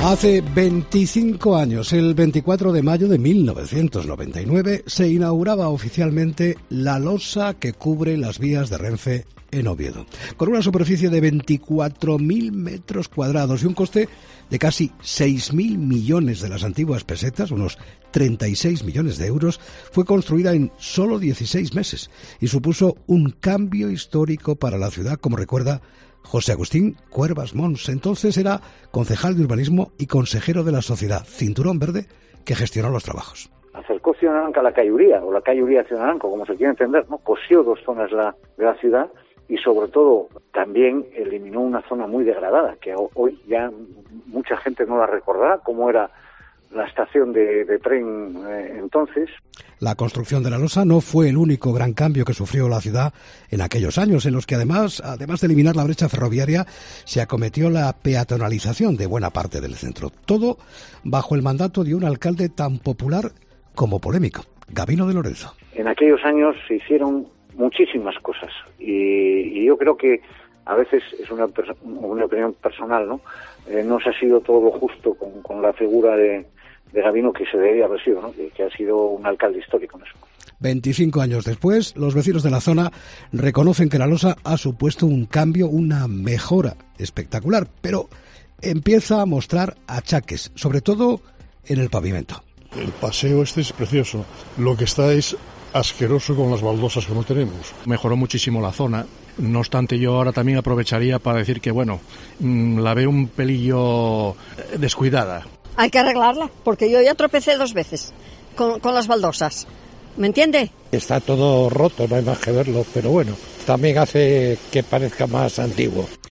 Hace 25 años, el 24 de mayo de 1999, se inauguraba oficialmente la losa que cubre las vías de Renfe en Oviedo, con una superficie de 24.000 metros cuadrados y un coste de casi 6.000 millones de las antiguas pesetas, unos 36 millones de euros, fue construida en solo 16 meses y supuso un cambio histórico para la ciudad, como recuerda José Agustín Cuervas Mons. Entonces era concejal de urbanismo y consejero de la sociedad Cinturón Verde, que gestionó los trabajos. Acercó Ciudad Naranca a la calle Uría, o la calle Uría a Ciudad Naranca, como se quiere entender, ¿no? Cosió dos zonas de la ciudad y sobre todo también eliminó una zona muy degradada, que hoy ya mucha gente no la recordará, como era la estación de tren entonces. La construcción de la losa no fue el único gran cambio que sufrió la ciudad en aquellos años, en los que además de eliminar la brecha ferroviaria, se acometió la peatonalización de buena parte del centro. Todo bajo el mandato de un alcalde tan popular como polémico, Gabino de Lorenzo. En aquellos años se hicieron muchísimas cosas y yo creo que a veces es una opinión personal, ¿no? No se ha sido todo justo con la figura de Gabino, que se debería haber sido, ¿no? Que ha sido un alcalde histórico en eso. 25 años después, los vecinos de la zona reconocen que la losa ha supuesto un cambio, una mejora espectacular, pero empieza a mostrar achaques, sobre todo en el pavimento. El paseo este es precioso, lo que está es asqueroso con las baldosas que no tenemos. Mejoró muchísimo la zona. No obstante, yo ahora también aprovecharía para decir que, bueno, la veo un pelillo descuidada. Hay que arreglarla, porque yo ya tropecé 2 veces con las baldosas. ¿Me entiende? Está todo roto, no hay más que verlo, pero bueno, también hace que parezca más antiguo.